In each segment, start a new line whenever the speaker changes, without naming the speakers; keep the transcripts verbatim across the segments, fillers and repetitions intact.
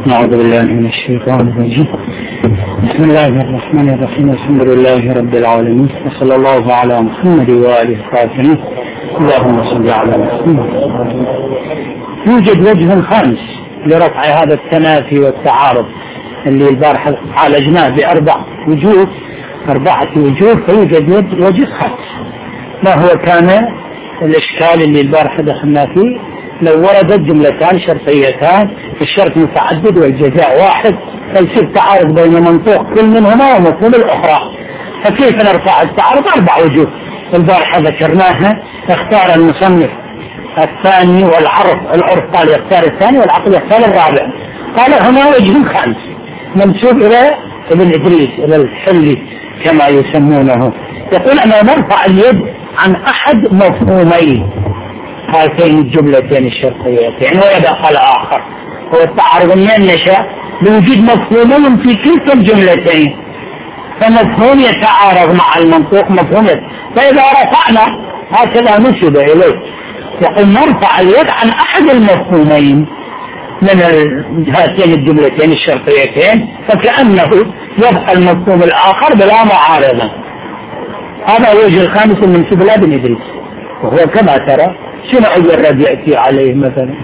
أعوذ بالله من الشيطان الرجيم. بسم الله الرحمن الرحيم. الحمد لله رب العالمين، وصلى الله على محمد وآله الطاهرين. اللهم صل على محمد. يوجد وجه خامس لرفع هذا التنافي والتعارض اللي البارحة عالجناه بأربع وجوه أربعة وجوه، فيوجد وجه خامس. ما هو كان الإشكال اللي البارحة دخلنا فيه؟ لو وردت جملتان شرطيتان الشرط متعدد والجزاء واحد، فيصير تعارض بين منطوق كل منهما ومفهوم الأخرى، فكيف نرفع التعارض؟ أربع وجوه البارحة ذكرناها. اختار المصنف الثاني والعرف، العرف قال يختار الثاني والعقل يختار الرابع. قال هنا وجه خامس منسوب إلى ابن إدريس، إلى الحلي كما يسمونه، يقول أنا نرفع اليد عن أحد مفهومين هاتين الجملتين الشرطيتين ويبقى الآخر. هو التعارض من نشأ بوجود مفهومين في كلتا الجملتين، فمفهوم يتعارض مع المنطوق مفهوم يتعارض. فإذا رفعنا هكذا نسب إليه، يقول نرفع اليد عن أحد المفهومين من هاتين الجملتين الشرطيتين، فكأنه يبقى المفهوم الآخر بلا معارضة. هذا الوجه الخامس المنسوب إلى ابن إدريس، وهو كما ترى شنو أي الرد يأتي عليه مثلا؟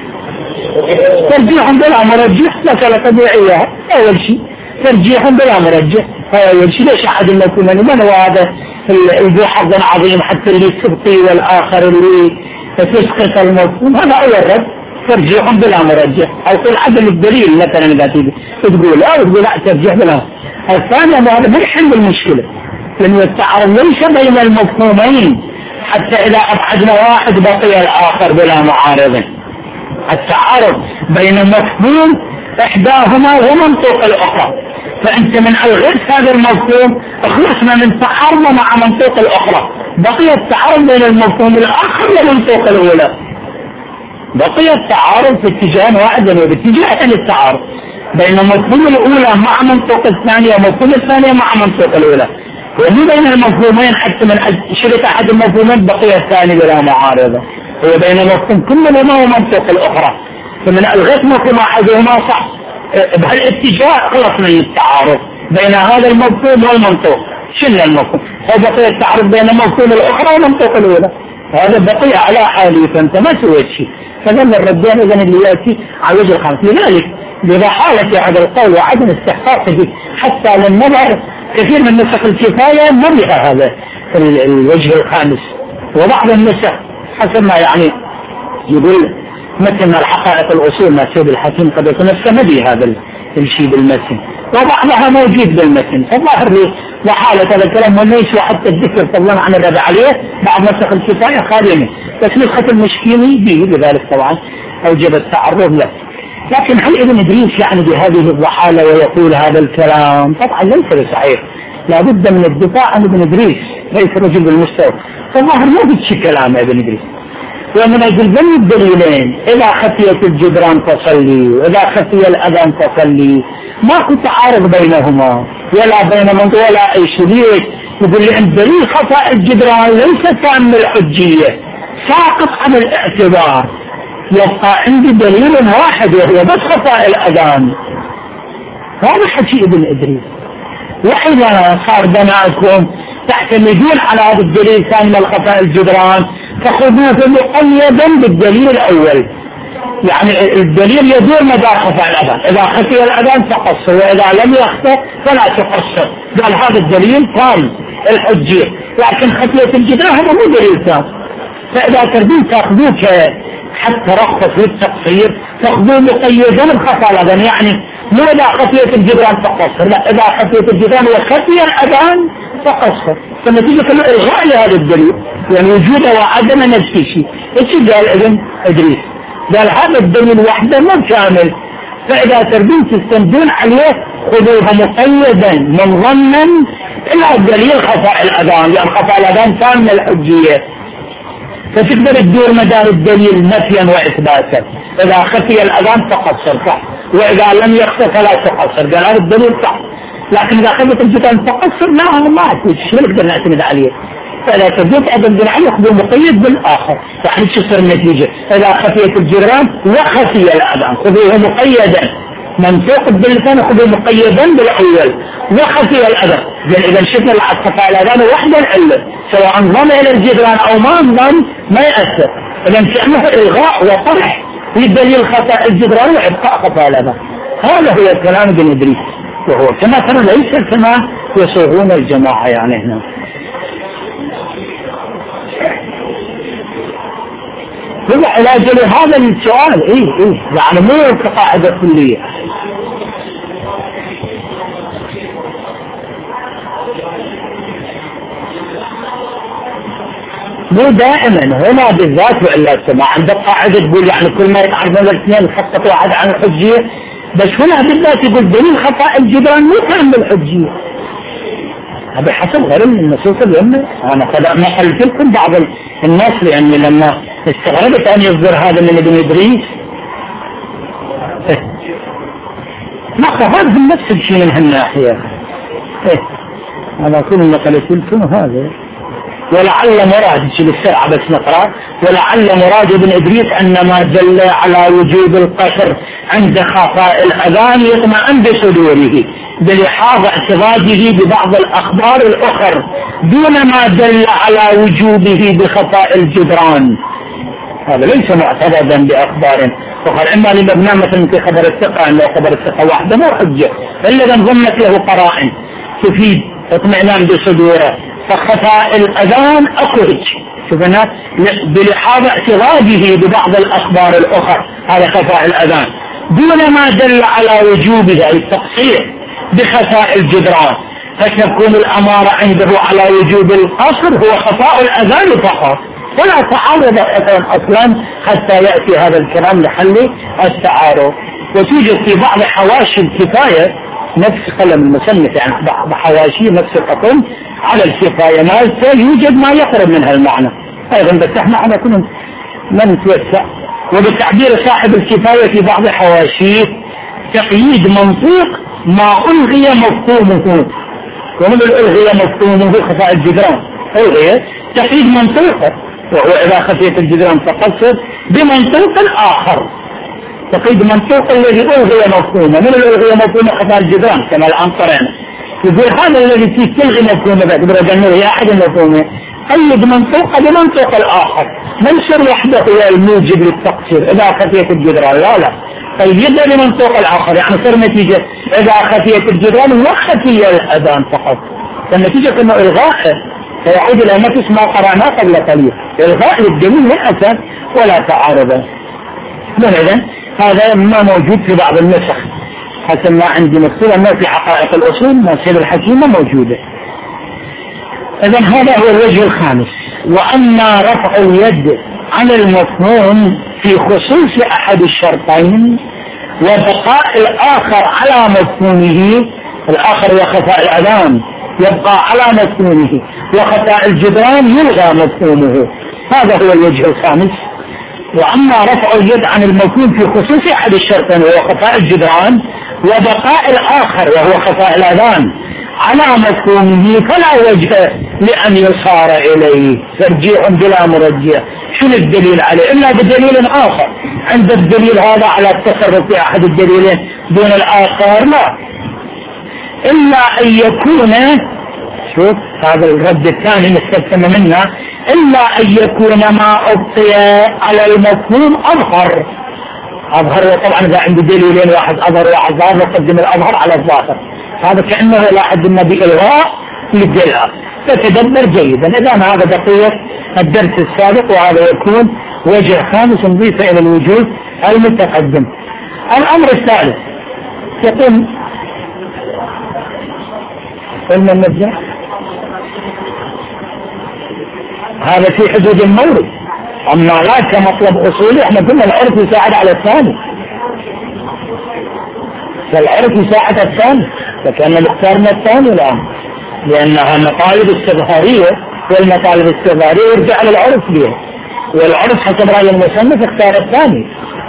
ترجيح بلا مرجح مسألة طبيعية. أول شيء ترجيح بلا مرجح، أول شيء ليش أحد المفهومين؟ من هو هذا ذو حظ عظيم حتى اللي تبقي والآخر اللي تسقط المفهوم؟ هذا أول رد، ترجيح بلا مرجح، أو تقول عدم الدليل مثلا إذا تقول أو تقول لا ترجيح بلا. الثاني هذا ما يحل المشكلة، لأن التعارض ليس بين المفهومين حتى إذا أبعدنا واحد بقي الآخر بلا معارضة. التعارض بين مفهوم إحداهما ومنطوق الأخرى، فأنت من ألغيت هذا المفهوم أخلصنا من تعارض مع منطوق الأخرى، بقي التعارض بين المفهوم الآخر ومنطوق الأولى، بقي التعارض في اتجاه واحد وباتجاه التعارض بين مفهوم الأولى مع منطوق الثانية ومفهوم الثانية مع منطوق الأولى، ومو بين المفهومين حتى من شرط أحد المفهومين بقي الثاني بلا معارضة. هو بين مفهوم كل منهما ومنطوق الأخرى، فمن ألغيت مفهوم أحدهما صح بهالاتجاه خلصنا من التعارض بين هذا المفهوم والمنطوق. شلنا المفهوم، فبقي التعارض بين المفهوم الأخرى ومنطوق الأولى، هذا بقي على حاله، فأنت ما سويت شيء. فذل الردين إذن اللي يأتي على وجه الخامس. لذلك لذا حالة هذا القول وعدم استحقاقه حتى للنظر كثير من نسخ الكفاية مرح هذا الوجه الخامس، وبعض النسخ حسب ما يعني يقول مثل الحقائق الأصول ما سيد الحكيم قد يكون استمدي هذا الشيء بالمتن، وبعضها موجود بالمتن. فالظاهر لي وحالة هذا الكلام وليس حتى الذكر فضلا عن الرد عليه بعض نسخ الكفاية خالية منه، بس نسخة المشكيني به لذلك طبعا أوجب التعرض له. لكن هل ابن إدريس يعني بهذه الضحالة ويقول هذا الكلام؟ طبعا ليس بصحيح، لابد من الدفاع عن ابن إدريس، ليس رجل بالمستوى. فالظاهر ما بدش كلام ابن إدريس، ومن أجل بني الدليلين إذا خفيت الجدران فصلي وإذا خفي الأذان فصلي، ماكو تعارض بينهما ولا بين من ولا أي شيء. يقول لي أن دليل خفاء الجدران ليس تام الحجية، ساقط عن الاعتبار، يبقى عندي دليل واحد وهو بس خفاء الأذان. هذا حكي ابن إدريس. وإذا صار بناكم تعتمدون على هذا الدليل ثاني من خفاء الجدران فخذوه مقيدا بالدليل الأول، يعني الدليل يدور مدى خفاء الأذان، إذا خفي الأذان فقصر وإذا لم يخفى فلا تقصر. قال هذا الدليل تام الحجية، لكن خفية الجدران هذا مو دليل تام. فإذا تريدون تأخذوه حتى رخص للتقصير تأخذوه مقيدا بخفاء الأذان، يعني مو إذا خفية الجدران فقصر، لا إذا خفية الجدران وخفي الأذان فقصر. فالنتيجة الإلغاء لهذا الدليل يعني وجوده وعدم نفس الشيء. ايش قال ابن إدريس؟ قال هذا الدليل وحده مو كامل، فإذا تريدون تستندون عليه خذوه مقيدا منضما إلى الدليل خفاء الأذان، لأن خفاء الأذان تام الحجية، فتقدر تدور مدار الدليل نفيا وإثباتا. إذا خفي الأذان فقصر صح، وإذا لم يخفى فلا تقصر. قال هذا الدليل صح، لكن إذا خفت الجدران فقصر لا ما أعتمد، شو نقدر نعتمد عليه؟ فإذا تجد أبن بن علي يخبر مقيد بالآخر، يعني شو صار النتيجة؟ إذا خفيت الجدران وخفي الأذان خذوه مقيدا منطوق باللسان يكون مقيدا بالأول وخفي الأذى. زين إذا شفنا خفاء الأذان وحده العلة سواء انضم إلى الجدران أو ما انضم ما يأثر. إذا كأنه إلغاء وطرح في دليل خفاء الجدران وإبقاء خفاء الأذان. هذا هو كلام ابن إدريس، وهو كما ترى ليس كما يصوغون الجماعة يعني هنا. هو علاج لهذا السؤال إيه إيه يعني مو كقاعدة كلية. مو دائما هنا بالذات وإلا السماء عندك قاعدة تقول يعني كل ما يتعرضون الاثنين خطط واحد عن الحجية، بس هنا بالذات يقول دليل خفاء الجدران مو كان بالحجية. هذا حسب غير من النصوص اليمنى. أنا قد نقلت لكم بعض الناس لأني لما استغربت أن يصدر هذا من ابن إدريس إيه. ما خفاهم نفس الشيء من هالناحية إيه. أنا كل نقلت لكم هذا. ولعل مراد الساعة بس نقرأ. ولعل مراد ابن إدريس أن ما دل على وجوب القصر عند خفاء الأذان يطمئن بصدوره بلحاظ اعتراضه ببعض الأخبار الأخر دون ما دل على وجوبه بخفاء الجدران. هذا ليس معترضا بأخبار أخرى، إما لمبنى مثلا في خبر الثقة أن لو خبر الثقة واحدة مو حجة إلا إذا ضمت له قرائن تفيد اطمئنان بصدوره. فخفاء الأذان أخرج شوفنا بلحاظ اعتراضه ببعض الأخبار الأخرى هذا خفاء الأذان دون ما دل على وجوبه أي التقصير بخفاء الجدران، فتكون الأمارة عنده على وجوب القصر هو خفاء الأذان فقط ولا تعارض أصلا حتى يأتي هذا الكلام لحل التعارض. وتوجد في بعض حواشي الكفاية نفس قلم المصنف يعني بعض حواشي نفس الحكم على الكفاية ما يوجد ما يقرب من هالمعنى أيضا، بس احنا على كل ما نتوسع. وبالتعبير صاحب الكفاية في بعض حواشيه تقييد منطوق ما ألغي مفهومه. ومن الألغي مفهومه خفاء الجدران ألغي تقييد منطوقه وهو إذا خفيت الجدران فقصد بمنطوق آخر. تقييد منطوق الذي ألغي مفهومه من الألغي مفهومه خفاء الجدران كما الآن قرأنا. يقول هذا الذي فيه تلغي مفهومه باعتبار أنه هي أحد المفهومه قيد منطوقه بمنطوق الآخر ما يصير وحده هو الموجب للتقصير إذا خفيت الجدران لا لا قيدها بمنطوق الآخر يعني صار نتيجة إذا خفيت الجدران وخفي الأذان فقط. فالنتيجة كما إلغاء فيعود إلى نفس ما قرأناه قبل قليل إلغاء للدليل من أساس ولا تعارض. إذن هذا ما موجود في بعض النسخ حسب ما عندي مكتوب ما في حقائق الأصول ما سير الحكيمة موجودة. إذن هذا هو الوجه الخامس. وأما رفع اليد عن المفهوم في خصوص أحد الشرطين وبقاء الآخر على مفهومه الآخر وخفاء الأذان يبقى على مفهومه وخفاء الجدران يلغى مفهومه هذا هو الوجه الخامس. وأما رفع اليد عن المفهوم في خصوص أحد الشرطين وهو خفاء الجدران وبقاء الآخر وهو خفاء الأذان على مفهومه فلا وجه لأن يصار إليه ترجيح بلا مرجح. شنو الدليل عليه إلا بدليل آخر عند الدليل هذا على التصرف في أحد الدليلين دون الآخر لا إلا أن يكون شوف هذا الرد الثاني نستفهم منه إلا أن يكون ما أبقي على المفهوم أظهر أظهر طبعا إذا عنده دليلين واحد أظهر واحد ظاهر نقدم الأظهر على الظاهر هذا كأنه لا حد النبي إلغاء للدليل. فتدبر جيدا. إذا هذا بقية الدرس السابق وهذا يكون وجه خامس نضيف إلى الوجود المتقدم. الأمر الثالث يقول قلنا النجاة هذا في حدود المورد. أما لا كمطلب أصولي احنا قلنا العرف يساعد على الثاني فالعرف يساعد الثاني فكان اختارنا الثاني الآن لأنها مطالب استظهارية والمطالب الاستظهارية يرجع للعرف بها والعرف حسب رأي المصنف اختار الثاني.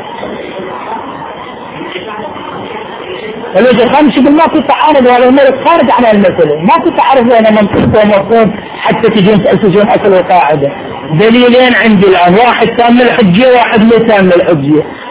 الوجه الخامس يقول ما في تعارض ولا المرض خارج عن المسألة ما في تعارض بين منطق ومفهوم حتى تجون تأسسون أصل وقاعدة. دليلين عندي الآن واحد تام الحجية واحد ليس تام الحجية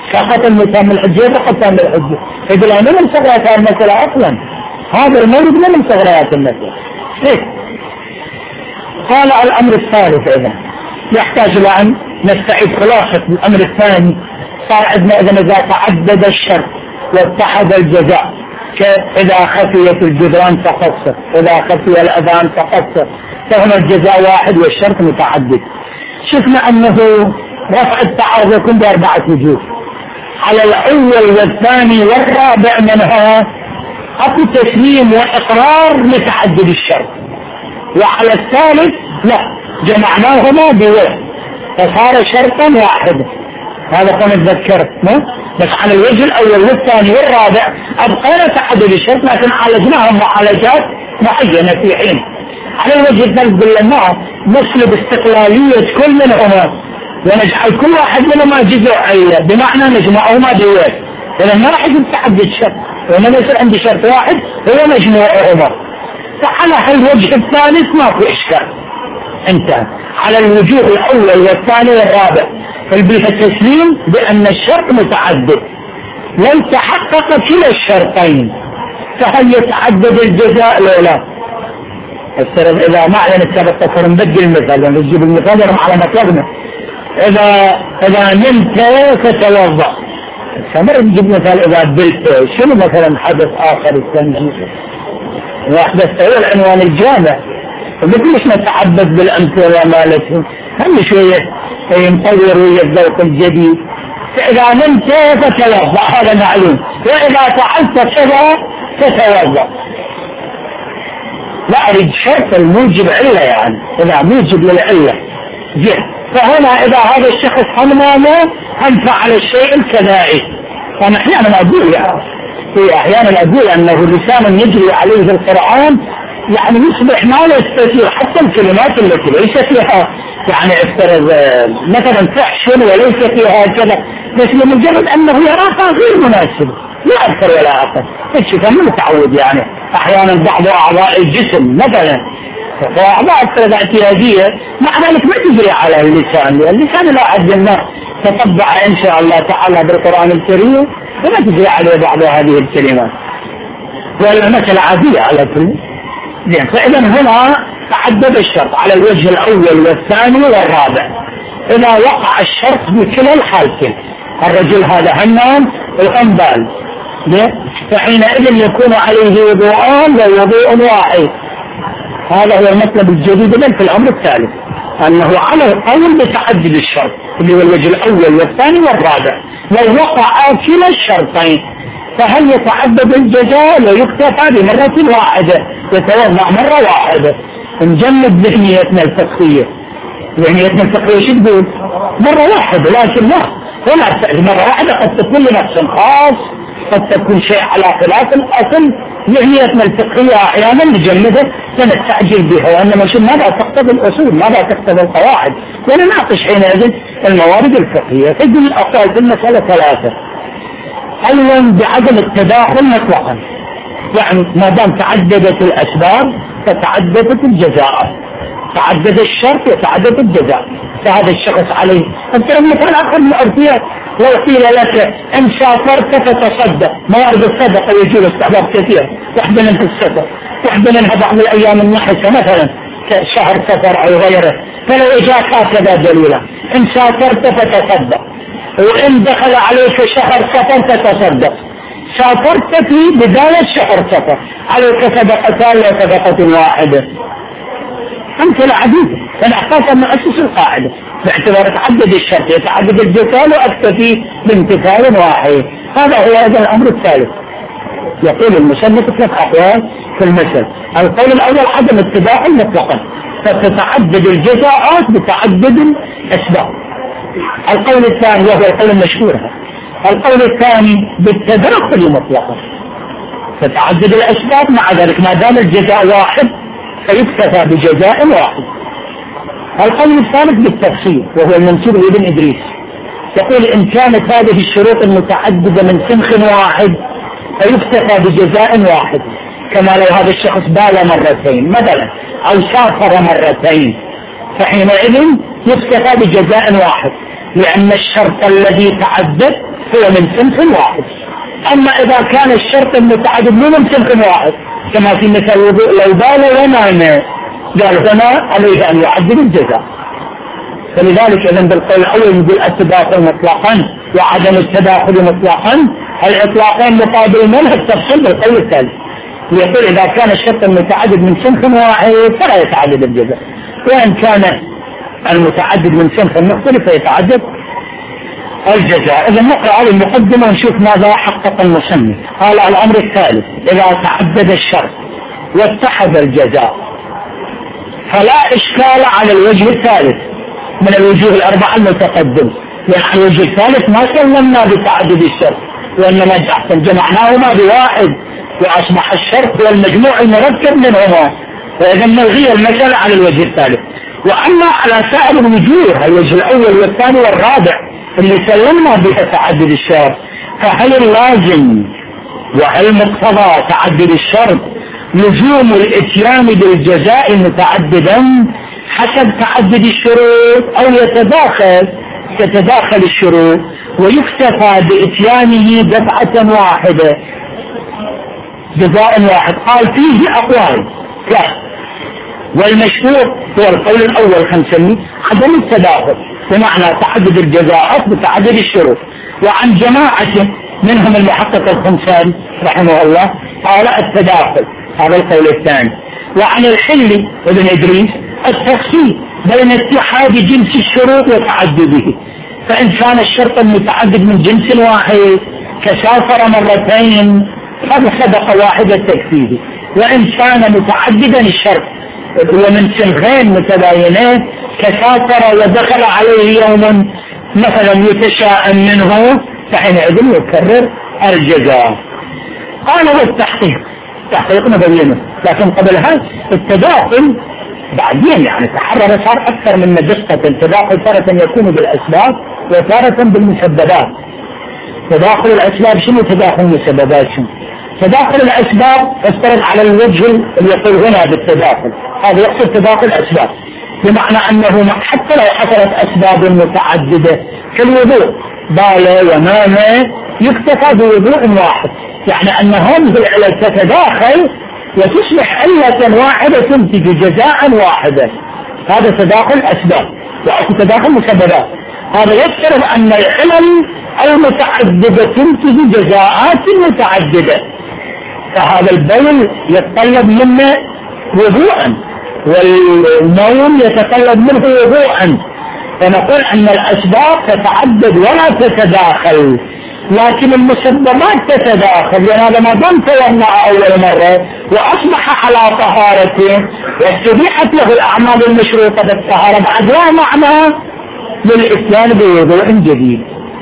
سقط المتهم الحجة فقط تام الحجة. يقول أنا من ثغرات المسألة أصلا، هذا المورد من ثغرات المسألة. إيه؟ قال الأمر الثالث إذا يحتاج إلى أن نستعيد خلاصة الأمر الثاني. صار عندنا إذا تعدد الشرط واتحد الجزاء، إذا خفيت الجدران فقصر، إذا خفي الأذان فقصر، فهنا الجزاء واحد والشرط متعدد. شفنا أنه رفع التعارض يكون بأربعة وجوه، على الأول والثاني والرابع منها أكو تسليم وإقرار لتعدد الشرط، وعلى الثالث لا جمعناهما بوحد فصار شرطا واحدا. هذا كنا نتذكر بس على الوجه الأول والثاني والرابع أبقينا تعدد الشرط لكن عالجناهم معالجات معينة في حين. على الوجه الثالث قلنا نسلب استقلالية كل منهما ونجعل كل واحد منهما جزء علة، بمعنى نجمعهما بوحد، لأن ما راح يكون تعدد شرط وإنما يصير عندي شرط واحد هو مجموعهما. فعلى هالوجه الثالث ما في إشكال، انتهى. على الوجوه الأول والثاني والرابع فالبيت التسليم بأن الشرط متعدد، لو تحقق كلا الشرطين فهل يتعدد الجزاء لو لا؟ إذا ما أعلن السبب نبدل المثال ونجيب المثال على مطلبنا. إذا إذا نمت فتوضأ، سمر نجيب مثال إذا بلت شنو مثلا حدث آخر التنجيز وحدث هو العنوان الجامع، مثل مش نتعبد بالأمثلة مالتهم هم شوية ينطور ويا الذوق الجديد. فإذا نمت فتوضأ هذا معلوم، وإذا فعلت كذا فتوضأ. لا أريد شرط الموجب علة، يعني إذا موجب للعلة جه. فهنا إذا هذا الشخص حمامه هم فعل الشيء الكذائي، فأنا أحيانا أقول يعني في أحيانا أقول أنه لسان يجري عليه القرآن يعني يصبح ما لا يستطيع حتى الكلمات التي ليس فيها يعني افترض مثلا فحش وليس فيها كذا، بس لمجرد أنه يراها غير مناسب لا أكثر ولا أقل. الشيء كان متعود يعني أحيانا بعض أعضاء الجسم مثلا فأعضاء افترض اعتيادية مع ذلك ما تجري على اللسان، لأن اللسان لا أحد ما تطبع إن شاء الله تعالى بالقرآن الكريم فما تجري عليه بعض هذه الكلمات والمثل عادية على كل زين. فإذا هنا تعدد الشرط على الوجه الأول والثاني والرابع. إذا وقع الشرط بكلا الحالتين، الرجل هذا همام الأنبال فحينئذ يكون عليه وضوءان ووضوء واحد. هذا هو المطلب الجديد في الأمر الثالث، أنه على الأول بتعدد الشرط اللي هو الوجه الأول والثاني والرابع. لو وقع كلا الشرطين فهل يتعدد الجزاء ويكتفى بمرة واحدة، يتوضع مرة واحدة. نجمد ذهنيتنا الفقهية، ذهنيتنا الفقهية شو تقول؟ مرة واحدة، لكن لا ولا مرة واحدة قد تكون لنفس خاص، قد تكون شيء على خلاف الأصل. ذهنيتنا الفقهية أحيانا نجمدها فنستعجل بها، وإنما شو ماذا تقتضي الأصول، ماذا تقتضي القواعد، ونناقش حينئذ الموارد الفقهية. تقول الأقوال في المسألة ثلاثة. أولا بعدم التداخل مطلقا، يعني ما دام تعددت الأسباب فتعددت الجزاء، تعدد الشرط وتعدد الجزاء، فهذا الشخص عليه. أنت مثلا آخر من الأرضيات لو قيل لك إن سافرت فتصدق، موارد الصدقة يجوز استحباب كثير، واحدة منها السفر، واحدة منها بعض الأيام النحسة مثلا كشهر سفر أو غيره. فلو إجاك هكذا دليلا إن سافرت فتصدق، وإن دخل عليك شهر سفر فتصدق. سافرت في بداية شهر سفر عليك صدقتان وصدقة واحدة، أمثلة عديدة. فنحتاج أن نؤسس القاعدة باعتبار تعدد الشرط يتعدد الجزاء وأكتفي بامتثال واحد. هذا هو هذا الأمر الثالث. يقول المصنف ثلاث أقوال في المثل. القول الأول عدم التداخل مطلقا، فتتعدد الجزاءات بتعدد الأسباب. القول الثاني وهو القول المشهور، القول الثاني بالتداخل مطلقا، فتعدد الأسباب مع ذلك ما دام الجزاء واحد فيكتفى بجزاء واحد. القول الثالث بالتفصيل وهو المنسوب لابن إدريس، يقول إن كانت هذه الشروط المتعددة من سنخ واحد فيكتفى بجزاء واحد، كما لو هذا الشخص بال مرتين مثلا أو سافر مرتين، فحينئذ يكتفى بجزاء واحد. لأن الشرط الذي تعدد هو من صنف واحد. أما إذا كان الشرط المتعدد مو من صنف واحد كما في مثل الوضوء لو بال ونام، قال هنا عليه أن يعدل الجزاء. فلذلك إذن بالقول الأول يقول التداخل مطلقا وعدم التداخل مطلقا، الإطلاقين مقابل منه التفصيل بالقول الثالث، يقول إذا كان الشرط المتعدد من صنف واحد فلا يتعدد الجزاء، وإن كان المتعدد من صنف مختلف فيتعدد الجزاء. إذا نقرأ على المقدمة ونشوف ماذا حقق المصنف. قال الأمر الثالث إذا تعدد الشرط واتحد الجزاء فلا إشكال على الوجه الثالث من الوجوه الأربعة المتقدمة، يعني الوجه الثالث ما سلمنا بتعدد الشرط وإنما أحسن جمعناهما بواحد وأصبح الشرط هو المجموع المركب منهما، وإذا نلغي المسألة على الوجه الثالث. وأما على سائر الوجوه الوجه الأول والثاني والرابع اللي سلمنا بتعدد الشرط، فهل اللازم وهل مقتضى تعدد الشرط لزوم الاتيان بالجزاء متعددا حسب تعدد الشروط أو يتداخل تتداخل الشروط ويكتفى باتيانه دفعة واحدة جزاء واحد؟ قال فيه أقوال لا، والمشهور هو القول الأول خمسمي عدم التداخل بمعنى تعدد الجزاءات بتعدد الشروط، وعن جماعة منهم المحقق الخمساني رحمه الله قال التداخل، هذا القول الثاني. وعن الحلي ابن إدريس التفصيل بين اتحاد جنس الشروط وتعدده، فإن كان الشرط المتعدد من جنس واحد كسافر مرتين هذا صدقة واحدة تكفيه، وإن كان متعددا الشرط ومن صنفين متباينين كسافر ودخل عليه يوم مثلا يتشاءم منه فحينئذ يكرر الجزاء. قال والتحقيق تحقيق نبينه، لكن قبل هذا التداخل بعدين يعني تحرر صار أكثر من دقة. التداخل تارة يكون بالأسباب وتارة بالمسببات. تداخل الأسباب شنو؟ تداخل المسببات شنو؟ تداخل الأسباب افترض على الوجه اللي يقول هنا بالتداخل، هذا يقصد تداخل الأسباب بمعنى أنه حتى لو حصلت أسباب متعددة كالوضوء بال ونام يكتفى بوضوء واحد، يعني أن هذه العلل تتداخل وتصبح علة واحدة تنتج جزاء واحدا، هذا تداخل أسباب. وأكو تداخل مسببات، هذا يفترض أن العلل المتعددة تنتج جزاءات متعددة، فهذا البول يتطلب منه وضوءا والنوم يتطلب منه وضوءا، فنقول أن الأسباب تتعدد ولا تتداخل، لكن المسببات تتداخل، لأن هذا ما دام توضأ أول مرة وأصبح على طهارته واستبيحت له الأعمال المشروطة بالطهارة بعد لا معنى للإتيان بوضوء جديد.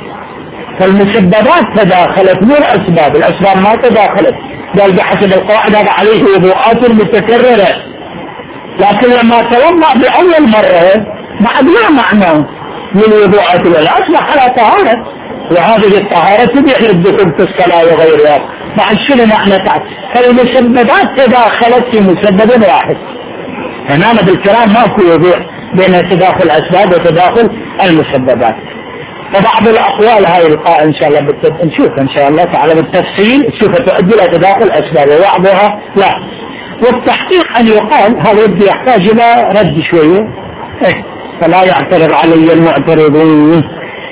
فالمسببات تداخلت مو الأسباب، الأسباب ما تداخلت، قال بحسب القاعدة عليه وضوءات متكررة، لكن لما توضأ بأول مرة بعد لا معنى للوضوءات ولا أصبح على طهارة، وهذه الطهارة تبيح للدخول في الصلاة وغيرها بعد شنو معنى تعب. فالمسببات تداخلت في مسبب واحد، هنا بالكلام ماكو وضوء بين تداخل الأسباب وتداخل المسببات. فبعض الأقوال هاي القاء إن شاء الله بالتد... نشوف إن شاء الله تعالى بالتفصيل تشوف تؤدي إلى تداخل الأسباب وبعضها لا. والتحقيق أن يقال هذا يبدي يحتاج إلى رد شوية إيه؟ فلا يعترض علي المعترضين.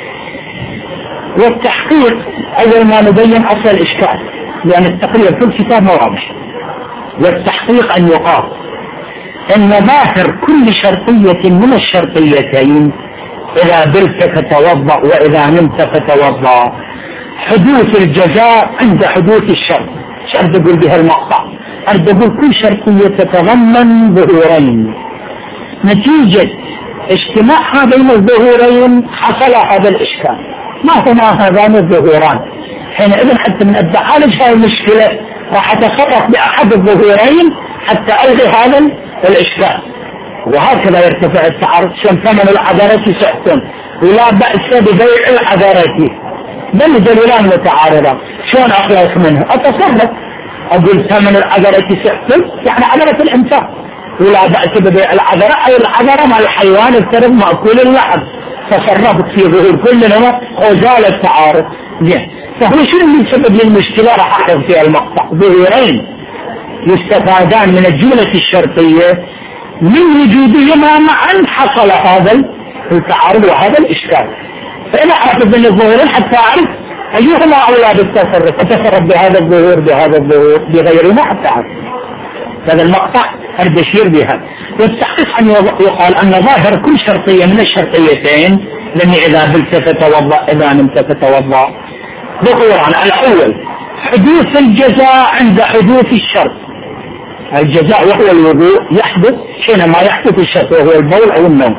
والتحقيق أول ما نبين أصل الإشكال، لأن التقرير في الكتاب واضح. والتحقيق أن يقال إن ظاهر كل شرطية من الشرطيتين إذا بلت فتوضأ وإذا نمت فتوضأ حدوث الجزاء عند حدوث الشرط. شرط أقول بها المقطع، أرد أقول كل شرطية تتضمن ظهورين، نتيجة اجتماع هذين الظهورين حصل هذا الإشكال، ما هما هذان الظهوران؟ حينئذ حتى من أبدأ عالج هذه المشكلة راح أتصرف بأحد الظهورين حتى ألغي هذا الإشكال. وهكذا يرتفع التعارض. شن ثمن العذرة سحتم ولا بأس ببيع العذرة، بل دليلان متعارضة، شلون أخلص منه؟ أتصرف أقول ثمن العذرة سحتم يعني عذرة الإنسان، ولا بأس ببيع العذرة أي العذرة مع الحيوان الترب مأكول اللحم، تصرفت في ظهور كل منهما وزال التعارض. فهو شنو اللي يسبب للمشكلة؟ راح أحرم في المقطع ظهورين يستفادان من الجملة الشرطية من وجودهما معا حصل هذا التعارض وهذا الإشكال. فأنا أعرف من الظهورين حتى أعرف أيهما أولى بالتصرف، أتصرف بهذا الظهور بهذا الظهور بغيرهما حتى أعرف. هذا المقطع البشير بها. والتحقيق أن يقال أن ظاهر كل شرطية من الشرطيتين، لأن إذا بلت فتوضأ إذا نمت فتوضأ ظهورا. الأول حدوث الجزاء عند حدوث الشرط. الجزاء وهو الوضوء يحدث حينما يحدث الشرط وهو البول أو النوم،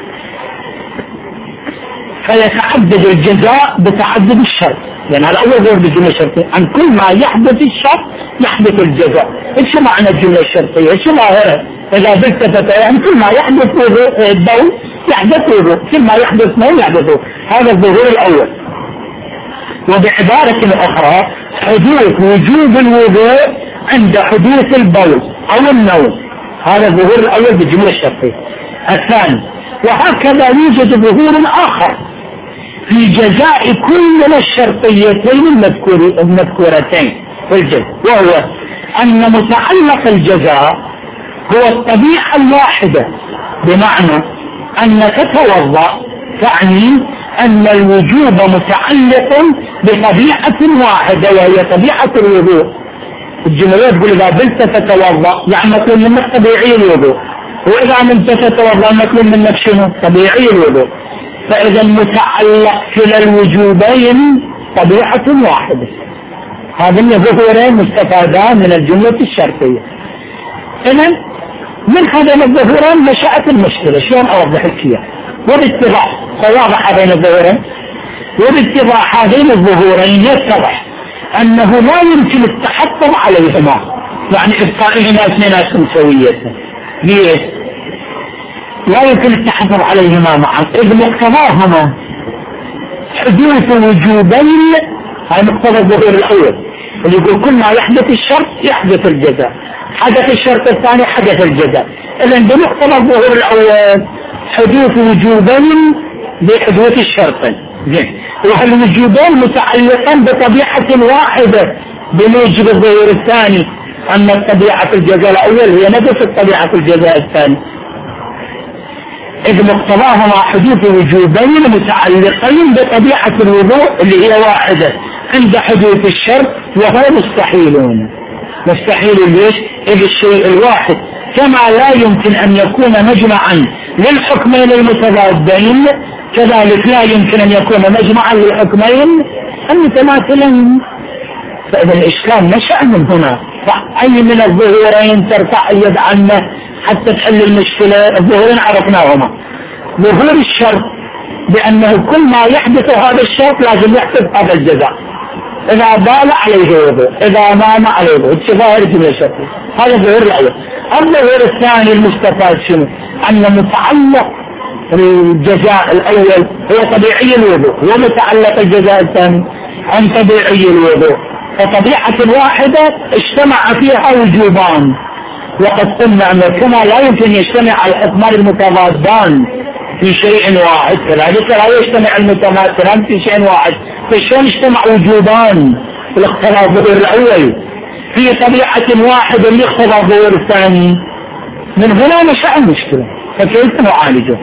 فيتعدد الجزاء بتعدد الشرط. يعني على أول ظهور بالجملة الشرطية عن كل ما يحدث الشرط يحدث الجزاء. إيش معنى الجملة الشرطية؟ إيش ظاهرة؟ إذا بلتفت يعني كل ما يحدث البول يحدث وضوء، كل ما يحدث نوم يحدث. هذا الظهور الأول. وبعبارة أخرى حدوث وجوب الوضوء عند حدوث البول أو النوم، هذا الظهور الأول بالجملة الشرطية. الثاني وهكذا يوجد ظهور آخر في جزاء كل من الشرطيتين المذكورتين في الجزء، وهو أن متعلق الجزاء هو الطبيعة الواحدة، بمعنى أنك توضأ تعني أن الوجوب متعلق بطبيعة واحدة وهي طبيعة الوضوء. الجملة تقول إذا بلت فتوضأ يعني مطلوب منك طبيعي الوضوء، وإذا نمت فتوضأ مطلوب منك شنو؟ طبيعي الوضوء. فإذا متعلق كلا الوجوبين طبيعة واحدة. هذين الظهورين مستفادان من الجملة الشرطية. إذن من هذين الظهورين نشأت المشكلة. شلون أوضح لك إياها؟ وباتضاح فواضح هذين الظهورين، وباتضاح هذين الظهورين يتضح أنه لا يمكن التحفظ عليهما، يعني إبقائهما اثنين سوية. ليش؟ لا يمكن التحفظ عليهما معا، إذ مقتضاهما حدوث وجوبين. هاي مقتضى الظهور الأول اللي يقول كل ما يحدث الشرط يحدث الجزاء، حدث الشرط الثاني حدث الجزاء. إذن بمقتضى الظهور الأول حدوث وجوبين بحدوث الشرطين. وهالوجوبين متعلقان بطبيعة واحدة بموجب الظهور الثاني، أن الطبيعة في الجزاء الأول هي نفس الطبيعة في الجزاء الثاني، إذ مقتضاهما حدوث وجوبين متعلقين بطبيعة الوضوء اللي هي واحدة عند حدوث الشرط، وهو مستحيلون. مستحيل ليش؟ إذ الشيء الواحد كما لا يمكن أن يكون مجمعا للحكمين المتضادين كذلك لا يمكن أن يكون مجمعا للحكمين المتماثلين. فإذا الإشكال نشأ من هنا. أي من الظهورين ترفع اليد عنه حتى تحل المشكلة؟ الظهورين عرفناهما. ظهور الشرط بأنه كل ما يحدث هذا الشرط لازم يحدث هذا الجزاء، إذا بال عليه وضوء، إذا نام عليه وضوء، ظاهر الجملة الشرطية. هذا الظهور الأول. الظهور الثاني المستفاد شنو؟ أن متعلق الجزاء الأول هو طبيعي الوضوء، ومتعلق الجزاء الثاني عن طبيعي الوضوء، فطبيعة واحدة اجتمع فيها وجوبان. وقد قلنا أن كما لا يمكن يجتمع الحكمان المتضادان في شيء واحد كذلك لا يجتمع المتماثلان في شيء واحد، فشلون اجتمع وجوبان بالاقتضاء الظهور الأول في طبيعة واحدة لاقتضاء الظهور الثاني؟ من هنا نشأ المشكلة، فكيف نعالجه؟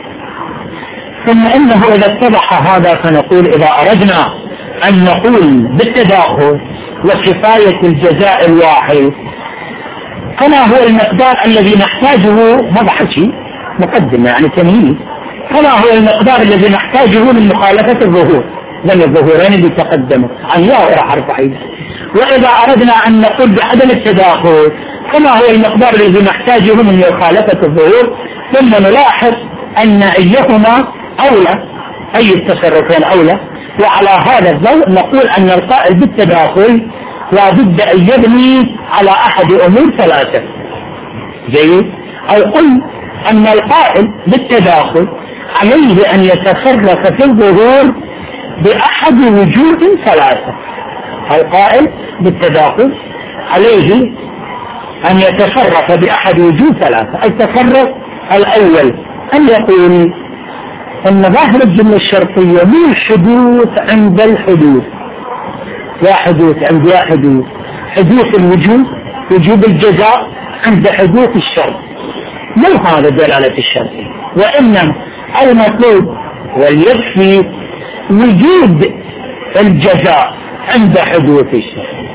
ثم إنه إذا اتضح هذا فنقول إذا أردنا أن نقول بالتداخل وكفاية الجزاء الواحد كما هو المقدار الذي نحتاجه، مضحكي مقدمة يعني تمهيد، كما هو المقدار الذي نحتاجه من مخالفة الظهور لم الظهورين اللي تقدموا عن ظاهر حرف عين. وإذا أردنا أن نقول بعدم التداخل كما هو المقدار الذي نحتاجه من مخالفة الظهور، ثم نلاحظ أن أيهما أولى، أي التصرفين أولى. وعلى هذا الضوء نقول أن القائل بالتداخل لا بد أن يبني على أحد أمور ثلاثة. جيد؟ أو قل أن القائل بالتداخل عليه أن يتصرف في الظهور بأحد وجوه ثلاثة. القائل بالتداخل عليه أن يتصرف بأحد وجوه ثلاثة. التصرف الأول أن يقول أن ظاهر الجملة الشرطية مو حدوث عند الحدوث، لا حدوث عند لا حدوث، حدوث الوجوب وجوب الجزاء عند حدوث الشرط، مو هذا دلالة الشرط، وإنما المطلوب واليكفي وجود الجزاء عند حدوث الشرط،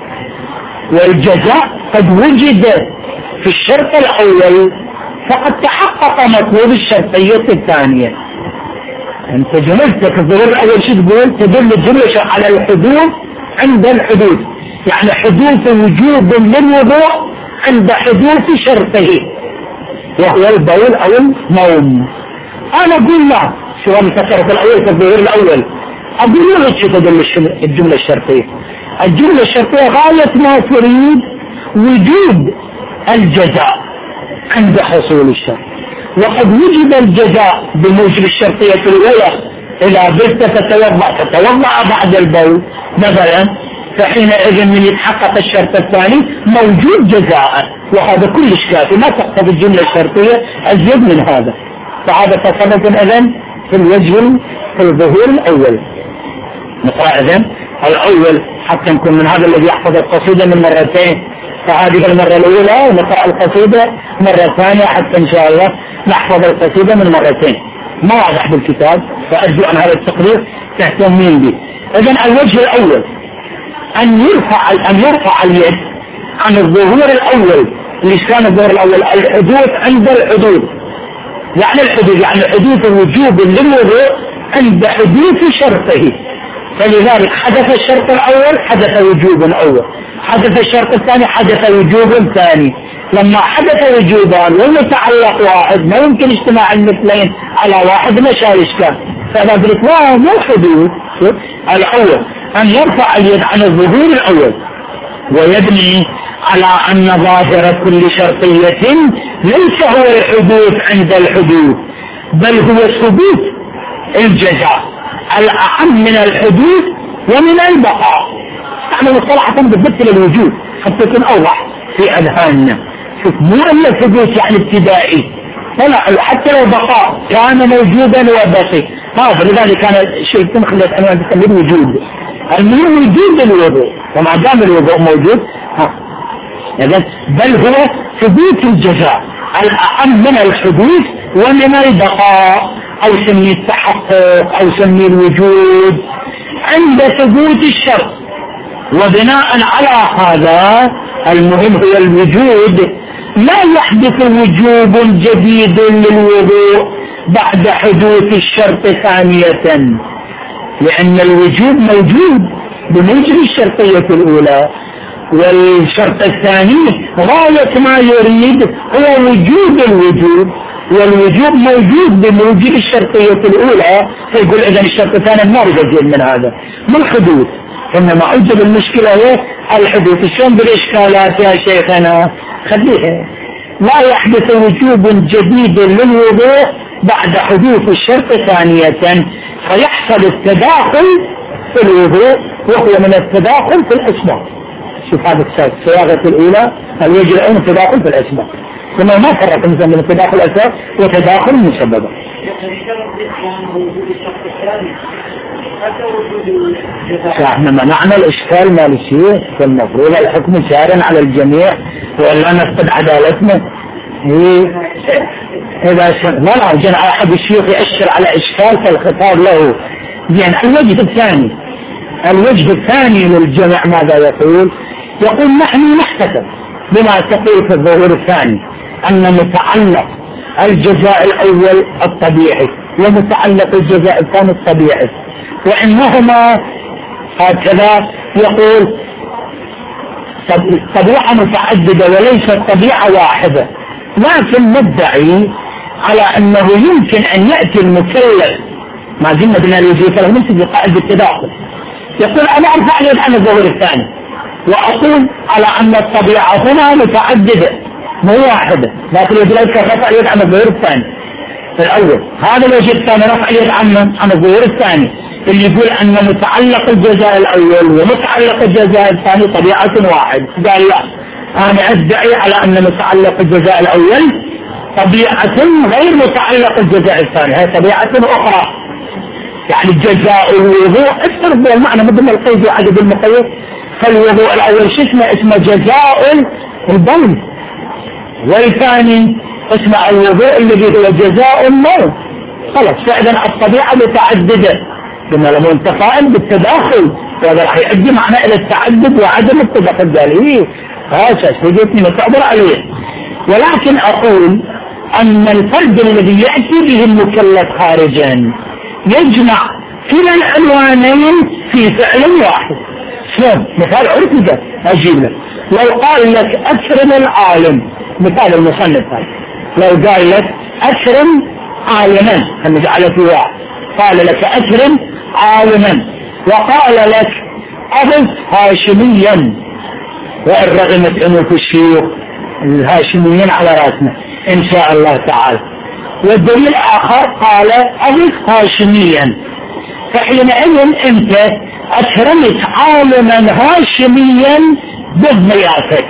والجزاء قد وجد في الشرط الأول فقد تحقق مطلوب الشرطية الثانية. أنت جملتك الظهور الأول شو تقول؟ تدل الجملة على الحدوث عند الحدوث، يعني حدوث وجوب للوضوء عند حدوث شرطه وهو البول أو النوم. أنا أقول لا، شو أنا فكرت الأول في الظهور الأول، أقول لا شو تدل الجملة الشرطية. الجملة الشرطية غاية ما تريد وجود الجزاء عند حصول الشرط، وقد وجد الجزاء بموجب الشرطية الأولى، إلى بيت تتوضأ تتوضأ بعد البول مثلا، فحينئذ من يتحقق الشرط الثاني موجود جزاء، وهذا كلش كافي، ما تقتضي الجملة الشرطية أزيد من هذا. فهذا تصرف إذن في الوجه في الظهور الأول. نقرأ إذن الأول حتى نكون من هذا الذي يحفظ القصيدة من مرتين، فهذه المرة الأولى ونقرأ القصيدة مرة ثانية حتى إن شاء الله نحفظ القصيدة من مرتين. ما واضح بالكتاب فأرجو أن هذا التقرير تهتمين به. إذن الوجه الأول أن يرفع أن يرفع اليد عن الظهور الأول، اللي كان الظهور الأول الحدوث عند الحدوث، يعني الحدوث يعني حدوث وجوب للوضوء عند حدوث شرطه، فلذلك حدث الشرط الأول حدث وجوب أول، حدث الشرط الثاني حدث وجوب ثاني. لما حدث وجوبان والمتعلق واحد ما يمكن اجتماع المثلين على واحد مشى الإشكال، فذلك لا مو حدوث الأول أن يرفع اليد عن الظهور الأول ويبني على أن ظاهر كل شرطية ليس هو الحدوث عند الحدوث، بل هو ثبوت الجزاء الأهم من الحدوث ومن البقاء. يعني مصطلحة بالضبط للوجود حتى يكون أوضح في أذهاننا. شوف مو إلا ثبوت يعني ابتدائي، ولا حتى لو بقاء كان موجودا وبقي هذا، لذلك كان شيء تنخلص عنوان تسميه الوجود. المهم وجود الوضوء، وما دام الوضوء موجود إذن بل هو ثبوت الجزاء الأهم من الحدوث ومن البقاء، أو سمي التحقق أو سمي الوجود عند ثبوت الشرط. وبناء على هذا المهم هو الوجود، لا يحدث وجوب جديد للوضوء بعد حدوث الشرط ثانية، لأن الوجوب موجود بموجب الشرطية الأولى، والشرط الثاني غاية ما يريد هو وجود الوجوب، والوجوب موجود بموجب الشرطية الأولى، فيقول إذن الشرط الثاني ما رجل من هذا من حدوث، إنما أوجب المشكلة هي الحدوث. شلون بالإشكالات يا شيخنا؟ خليها لا يحدث وجوب جديد للوضوء بعد حدوث الشرط ثانية، فيحصل التداخل في الوضوء وهو من التداخل في الأسباب. شوف هذا الصياغة الأولى الوجه الأول التداخل في الأسباب، ثم ما فرق مثلا من التداخل الأسباب وتداخل المسببات. احنا منعنا الاشكال مال الشيء، فالمفروض الحكم سارا على الجميع ولا نفقد عدالتنا. إيه اذا لا لا جن احد الشيوخ يأشر على اشكال فالخطاب له. يعني الوجه الثاني الوجه الثاني للجمع ماذا يقول؟ يقول نحن نحتسب بما تقول في الظهور الثاني ان متعلق الجزاء الاول الطبيعي ومتعلق الجزاء الثاني الطبيعي، وإنهما هكذا يقول طبيعة متعددة وليست طبيعة واحدة، لكن ندعي على أنه يمكن أن يأتي المكلف ما زلنا بنا الوجود فله نمسك بقائد التداخل. يقول أنا أرفع لي عن الظهور الثاني وأقول على أن الطبيعة هنا متعددة مو واحدة، لكن يجب أن رفع لي عن الظهور الثاني الأول. هذا الوجه الثاني رفع اليد عن عن الظهور الثاني اللي يقول أن متعلق الجزاء الأول ومتعلق الجزاء الثاني طبيعة واحد. قال لا، أنا أدعي على أن متعلق الجزاء الأول طبيعة غير متعلق الجزاء الثاني، هي طبيعة أخرى يعني جزاء الوضوء افترض بالمعنى مثل القيد وعدد المقيد. فالوضوء الاول شو اسمه؟ اسمه جزاء البول، والثاني اسمه الوضوء الذي هو جزاء النوم. خلاص. فاذا الطبيعه متعدده بما لم انت قائم بالتداخل، وهذا راح يؤدي معنا الى التعدد وعدم التداخل ذلك. هذا سجدني ما تعبر عليه. ولكن اقول ان الفرد الذي ياتي به المكلف خارجا يجمع كلا العنوانين في فعل واحد. شلون؟ مثال عرفي ده اجيب لك. لو قال لك اكرم العالم، مثال المصنف هذا، لو قال لك اكرم عالما، هنجعله في واحد، قال لك اكرم عالما، وقال لك اضف هاشميا، وان رغمت انوف الشيوخ الهاشميين على راسنا ان شاء الله تعالى. والدليل اخر قال اضف هاشميا، فحينئذ انت اكرمت عالما هاشميا بضيافتك،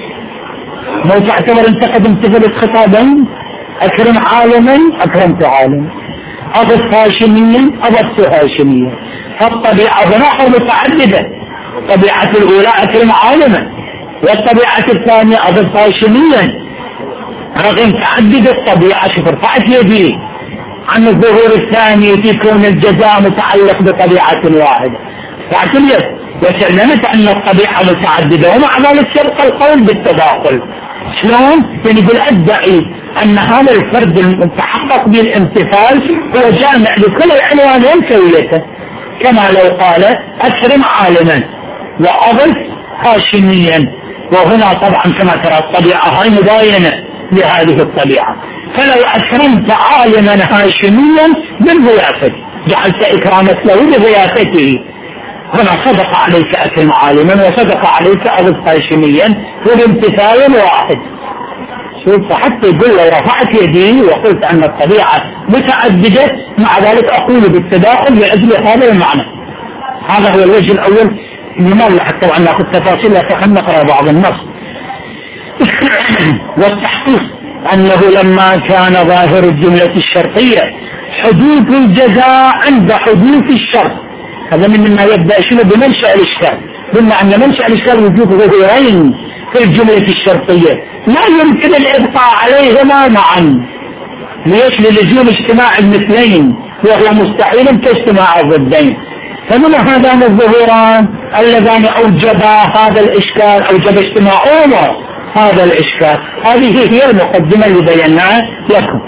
مو تعتبر انت قد امتثلت خطابين؟ اكرم عالما اكرمت عالما، اضف هاشميا اضفت هاشميا. فالطبيعه هنا متعدده، الطبيعه الاولى اكرم عالما، والطبيعه الثانيه اضف هاشميا. رغم تعدد الطبيعه شوف رفعت يدي عن الظهور الثاني في كون الجزاء متعلق بطبيعه واحده، رفعت اليد وسلمت ان الطبيعه متعدده، ومع ذلك شرط القول بالتداخل. شلون؟ يعني يقول ادعي ان هذا الفرد المتحقق بالامتثال هو جامع لكل العنوانين سويته، كما لو قال اكرم عالما واضف هاشميا، وهنا طبعا كما ترى الطبيعه هاي مباينه لهذه الطبيعه. فلو اكرمت عالما هاشميا بالضيافه جعلت اكرامك له بضيافته، هنا صدق عليك اكرم عالما وصدق عليك اضف هاشميا، والامتثال واحد. شوف حتى يقول لو رفعت يدي وقلت ان الطبيعه متعدده، مع ذلك اقول بالتداخل لاجل هذا المعنى. هذا هو الوجه الاول. لماذا حتى وان ناخذ تفاصيل، لكن نقرا بعض النص. والتحقيق انه لما كان ظاهر الجمله الشرطيه حدوث الجزاء عند حدوث الشرط، هذا مما يبدا شنو بمنشا الاشكال، بما ان منشا الاشكال وجود ظهورين في الجمله الشرطيه لا يمكن الابقاء عليهما معا. ليش؟ للزوم اجتماع المثلين، وهو مستحيل كاجتماع الضدين. فمن هذان الظهوران اللذان اوجبا هذا الاشكال، اوجب اجتماعهما هذا الاشكال. هذه هي المقدمه اللي بيناها لكم.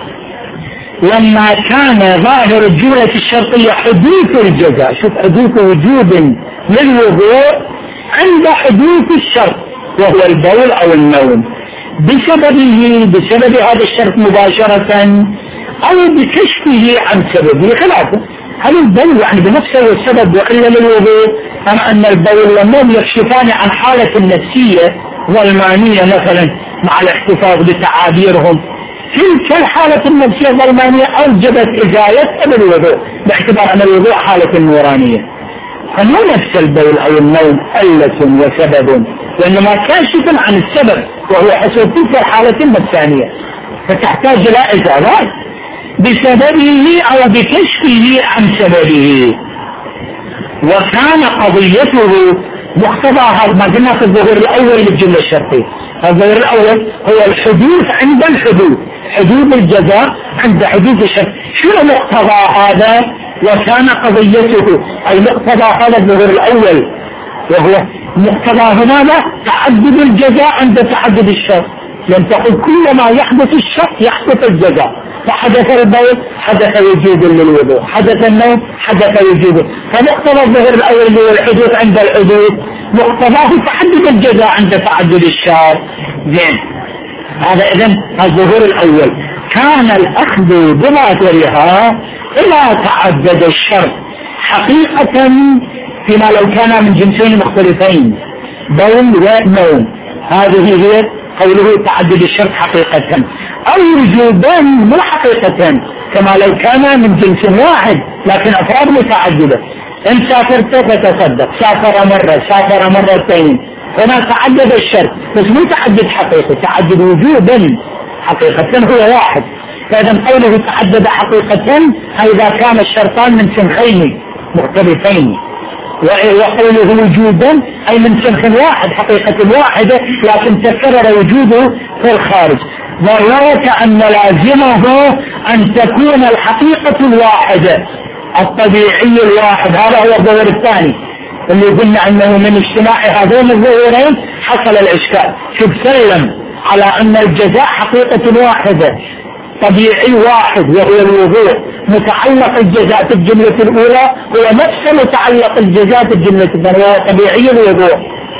لما كان ظاهر الجمله الشرطيه حدوث الجزاء، شوف حدوث وجود للوضوء عند حدوث الشرط وهو البول او النوم، بسببه بسبب هذا الشرط مباشره او بكشفه عن سببه خلافه. هل البول يعني بنفسه هو السبب والا للوضوء، ام ان البول والنوم يكشفان عن حاله النفسيه ظلمانيه مثلا مع الاحتفاظ بتعابيرهم؟ تلك الحالة النفسية الظلمانية أوجبت إزالتها بالوضوء، باعتبار أن الوضوء حالة نورانية. فمو نفس البول أو النوم علة وسبب، وإنما كاشف عن السبب وهو حصول تلك الحالة النفسانية، فتحتاج إلى إزالات بسببه أو بكشفه عن سببه. وكان قضيته مقتضى ما قلنا في الظهور الأول للجملة الشرطية. الظهور الأول هو الحدوث عند الحدوث، حدوث الجزاء عند حدوث الشرط. شنو مقتضى هذا؟ وكان قضيته أي مقتضى هذا الظهور الأول، وهو مقتضى هنا تعدد الجزاء عند تعدد الشرط. لأن تقول كل ما يحدث الشرط يحدث الجزاء، فحدث البول حدث وجود للوضوء، حدث النوم حدث وجوده. فمقتضى الظهور الاول اللي هو الحدوث عند الحدوث مقتضاه تعدد الجزاء عند تعدد الشرط. زين، هذا اذن الظهور الاول. كان الاخذ بظاهرها اذا تعدد الشرط حقيقة فيما لو كان من جنسين مختلفين بول ونوم، هذه هي قوله تعدد الشرط حقيقة، أو وجوبا مو حقيقة كما لو كان من جنس واحد لكن أفراد متعددة. إن سافرت فتصدق، سافر مرة سافر مرتين، هنا تعدد الشرط بس مو تعدد حقيقي، تعدد وجوبا، حقيقة هو واحد. فإذا قوله تعدد حقيقة إذا كان الشرطان من سنخين مختلفين، وقوله وجودا أي من سنخ واحد حقيقة واحدة لكن تكرر وجوده في الخارج. ضرورة أن لازمه أن تكون الحقيقة الواحدة الطبيعي الواحد. هذا هو الظهور الثاني اللي قلنا أنه من اجتماع هذين الظهورين حصل الإشكال. شوف سلم على أن الجزاء حقيقة واحدة طبيعي واحد وهو الوضوء، متعلق الجزاء في الجملة الأولى هو نفس متعلق الجزاء في الجملة الثانية وهو طبيعي الوضوء.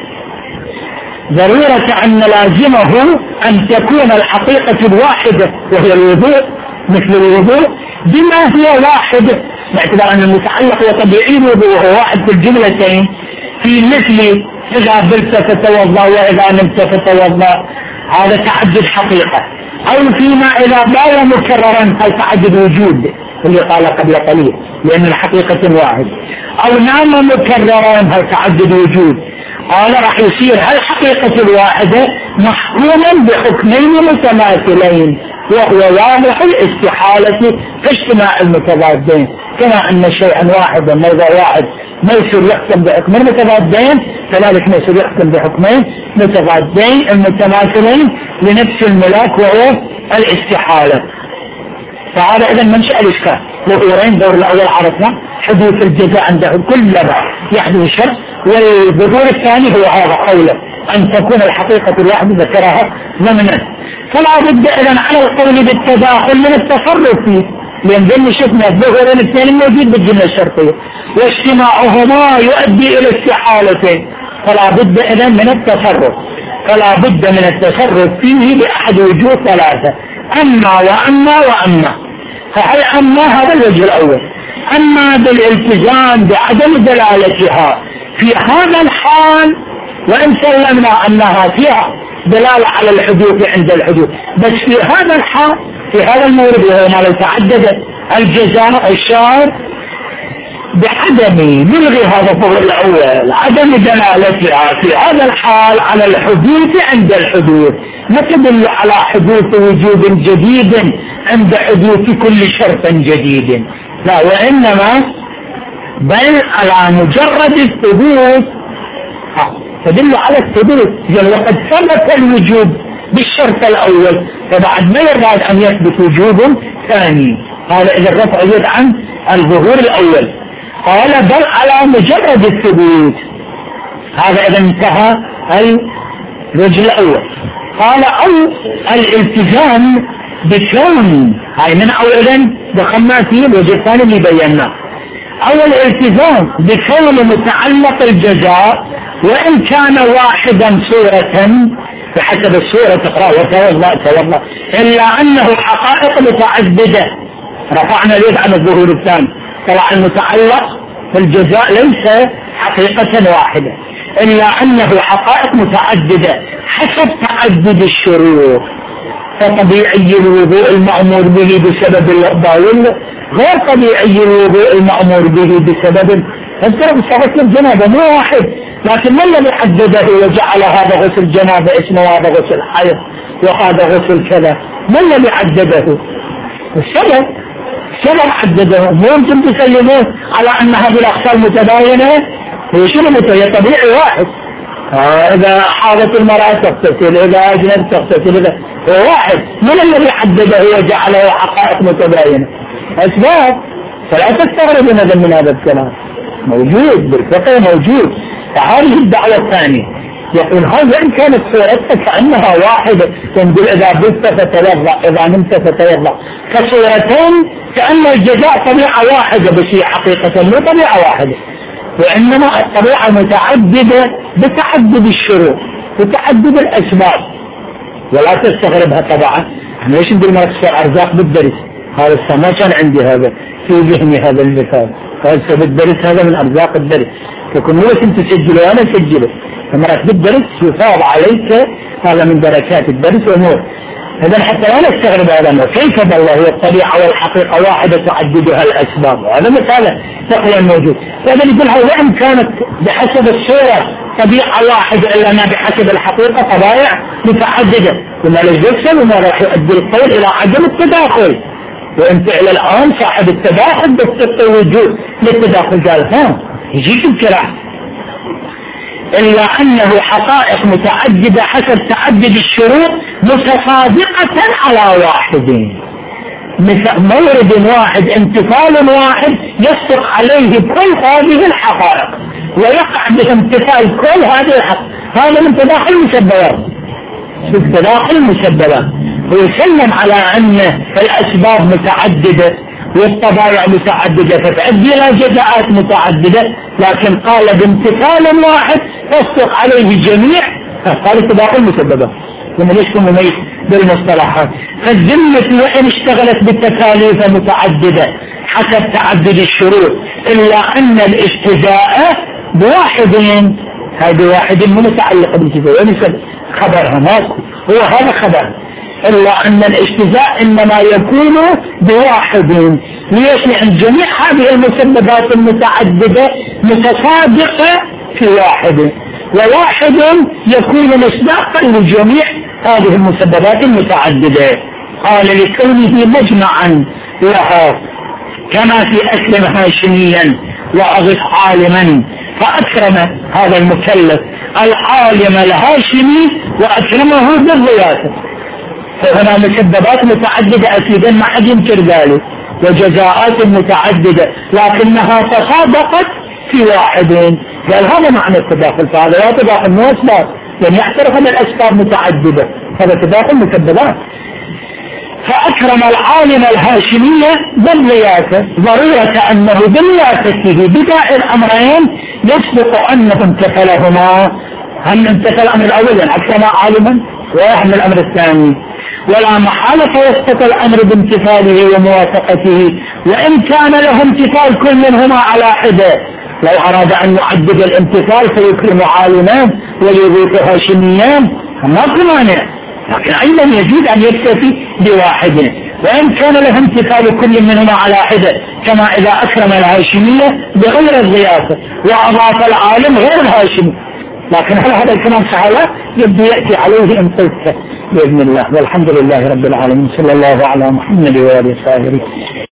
ضرورة أن لازمه أن تكون الحقيقة الواحدة وهي الوضوء مثل الوضوء بما هو واحد، باعتبار أن المتعلق هو طبيعي الوضوء وهو واحد في الجملتين، في مثل إذا بلت فتوضأ وإذا نمت فتوضأ، هذا تعدد حقيقة. أو فيما إذا بال مكررا هل تعدد وجود اللي قال قبل قليل لأن الحقيقة واحد. أو نام مكررا هل تعدد وجود، قال راح يصير الحقيقة الواحدة محكوما بحكمين متماثلين وهو واضح الاستحالة في اجتماع المتضادين، كما أن شيئا واحدا موضع واحد ما يصير يحكم بحكمين متضادين كذلك ما يصير يحكم بحكمين متضادين المتماثلين لنفس الملاك وهو الاستحالة. فهذا إذا منشأ الإشكال. ظهورين دور الأول عرفنا حدوث الجزاء عنده كل مرة يحدث شر، والظهور الثاني هو هذا قوله أن تكون الحقيقة الواحدة ذكرها ضمنا. فلا بد إذن على القول بالتداخل من التصرف فيه، لأن ذلك شفنا الظهورين الاثنين موجود بالجملة الشرطية واجتماعهما يؤدي إلى استحالتين، فلا بد إذن من التصرف فلا بد من التصرف فيه بأحد وجوه ثلاثة، أما وأما وأما. فهل أما هذا الوجه الأول، أما بالالتزام بعدم دلالتها في هذا الحال وإن سلمنا أنها فيها دلالة على الحدوث عند الحدوث، بس في هذا الحال في هذا المورد وهو ما لو تعدد الجزاء الشار بعدم نلغي هذا الظهور الأول عدم دلالتها في هذا الحال على الحدوث عند الحدوث، ما تدل على حدوث وجود جديد عند حدوث كل شرط جديد، لا وإنما بل على مجرد الثبوت تدل على الثبوت. وقد ثبت الوجود بالشرط الأول فبعد ما يراد أن يثبت وجود ثاني، قال إذا الرفع يد عن الظهور الأول. قال بل على مجرد الثبوت، هذا إذا انتهى الوجه الأول. قال أو الالتزام بكون، هاي من أولا دخلنا فيه الوجه الثاني اللي بيناه. أو الالتزام بكون متعلق الجزاء وإن كان واحدا صورة بحسب الصورة تقرأ وتوضأ توضأ إلا أنه حقائق متعددة. رفعنا اليد عن الظهور الثاني، طلع المتعلق في الجزاء ليس حقيقة واحدة إلا أنه حقائق متعددة حسب تعدد الشروط. فطبيعي الوضوء المأمور به بسبب الباول غير طبيعي الوضوء المأمور به بسبب فانترى بسبب الجنابة مو واحد، لكن ما الذي حدده وجعل هذا غسل جنابة اسمه هذا غسل حيض وهذا غسل كذا؟ ما الذي حدده؟ السبب السبب حدده. ممكن تسلموه على أن هذه الأخصال متباينة، هي شنو متباينة؟ طبيعي واحد. آه إذا حاضت المرأة تغتسل، إذا أجنب تغتسل، إذا هو واحد. من الذي حدده وجعله حقائق متباينة؟ أسباب. فلا تستغرب هذا من هذا الكلام، موجود بالفقه موجود. فهذه الدعوة الثانية يقول هذا إن كانت صورتك كأنها واحدة، تنقل إذا بلت فتوضأ إذا نمت فتوضأ، كصورتين كأن الجزاء طبيعة واحدة، بس هي حقيقة مو طبيعة واحدة، وإنما الطبيعة متعددة بتعدد الشروط وتعدد الأسباب. ولا تستغربها طبعا. ليش نقول ما تصير أرزاق بالدرس؟ هذا ما كان عندي هذا في ذهني هذا المثال، هذا بالدرس هذا من أرزاق الدرس، تكون هو أنت تسجله وأنا أسجله، فمرات بالدرس يصاب عليك هذا من بركات الدرس. وأمور إذا حتى لا نستغرب هذا، كيف بالله هي الطبيعة والحقيقة واحدة تعددها الأسباب، وهذا مثال تقوى موجود. فإذا يقولها وإن كانت بحسب الصورة طبيعة واحدة إلا أنها بحسب الحقيقة طبائع متعددة، وما ليس وما راح يؤدي القول إلى عدم التداخل. وأنت إلى الآن صاحب التداخل بالصدق والوجود للتداخل، قال ها يجيك الكلام إلا أنه حقائق متعددة حسب تعدد الشروط متصادقة على واحد، مورد واحد امتثال واحد يصدق عليه كل هذه الحقائق ويقع بامتثال كل هذه الحقائق. هذا من تداخل المسببات، من تداخل المسببات. ويسلم على أن الأسباب متعددة والطبائع متعددة فتؤدي إلى جزاءات متعددة، لكن قال بامتثال واحد تصدق عليه جميع. قال تداخل المسببات لما يشكم مميز بالمصطلحات. فالذمة وإن اشتغلت بالتكاليف متعددة حسب تعدد الشروط إلا أن الاجتزاء بواحدين، هذا واحد متعلق بالجزاء ونسب خبرها ماكو، هو هذا خبر. إلا أن الاجتزاء إنما يكون بواحد. ليش؟ لأن جميع هذه المسببات المتعددة متصادقة في واحد، وواحد يكون مصداقا لجميع هذه المسببات المتعددة. قال لكونه مجمعا لها كما في أكرم هاشميا وأغث عالما، فأكرم هذا المكلف العالم الهاشمي وأكرمه بالضيافة. فهنا مسببات متعددة أكيدا ما حد ينكر ذلك، وجزاءات متعددة لكنها تصادقت في واحدين. قال هذا معنى التداخل، فهذا لا تداخل مو أسباب، يعني يعترف أن الأسباب متعددة، هذا تداخل مسببات. فأكرم العالم الهاشمية بالرياسة، ضرورة أنه برياسته بداء الأمرين يسبق أنه امتثلهما. هم امتثل الأمر الأول أكرم عالما ويحمل الأمر الثاني، ولا محالة يسقط الأمر بامتثاله وموافقته، وإن كان له امتثال كل منهما على حدة. لو أراد أن يعدد الامتثال فيكرم عالمان ويضيف هاشميان ما في مانع، لكن أيضا يجوز أن يكتفي بواحد، وإن كان له امتثال كل منهما على حدة، كما إذا أكرم الهاشمية بغير الضيافة وأضاف العالم غير الهاشمي. لكن هل هذا الكلام صحيح؟ يبدو يأتي عليه إن قلت بإذن الله. والحمد لله رب العالمين، صلى الله على محمد وآله وصحبه.